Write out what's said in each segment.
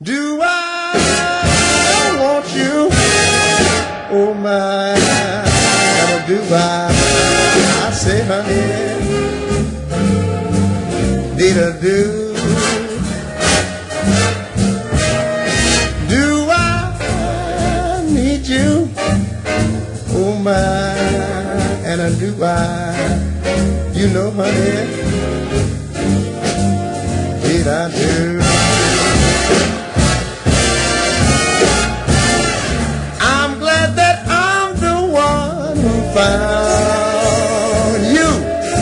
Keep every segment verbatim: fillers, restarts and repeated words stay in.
Do I want you? Oh my, do I? I say, honey, did I do? Do I need you? Oh my, and I do I? You know, honey, did I do? I'm glad that I'm the one who found you.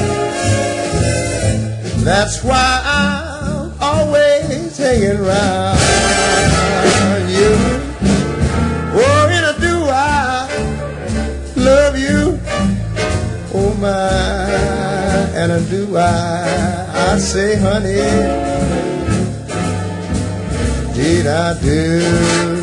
That's why I'm always hanging around you. Oh, and I do I love you. Oh my, and I do I? I say, honey, did I do?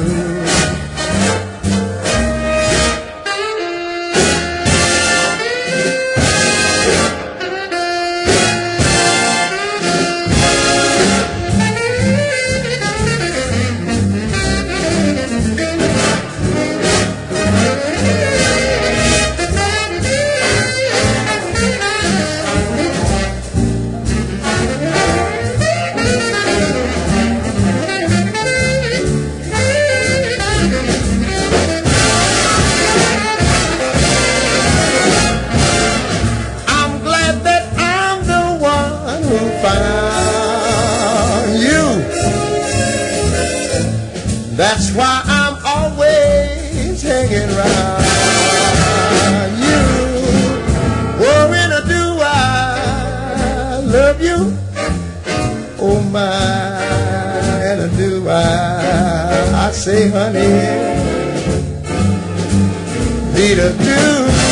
That's why I'm always hanging around you. Oh, and I do I love you. Oh my, and I do I? I say, honey, did I do?